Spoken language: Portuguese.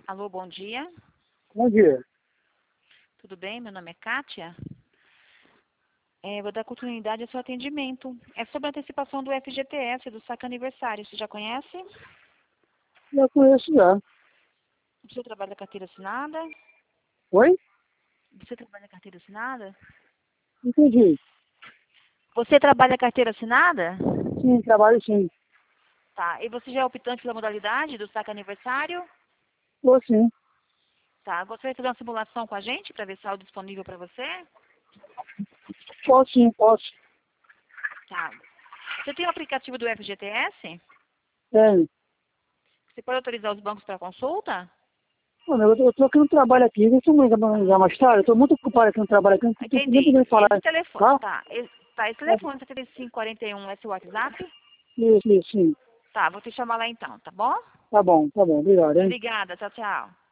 Alô, bom dia. Bom dia. Tudo bem? Meu nome é Kátia. Vou dar continuidade ao seu atendimento. É sobre a antecipação do FGTS, do saque aniversário. Você já conhece? Já conheço já. Você trabalha carteira assinada? Oi? Você trabalha carteira assinada? Entendi. Você trabalha carteira assinada? Sim, trabalho sim. Tá. E você já é optante pela modalidade do saque aniversário? Tô sim. Tá. Gostaria de fazer uma simulação com a gente para ver se é algo disponível para você? Posso sim, posso. Tá. Você tem o aplicativo do FGTS? Tenho. Você pode autorizar os bancos para consulta? Mano, eu tô aqui no trabalho aqui. Deixa eu ligar mais tarde. Eu tô muito ocupado aqui no trabalho aqui. Não tô nem Entendi. podendo falar. Esse telefone, Tá? esse telefone 7541 é seu WhatsApp? Isso, sim. Tá, vou te chamar lá então, tá bom? Tá bom. Obrigado, hein? Obrigada, tchau, tchau.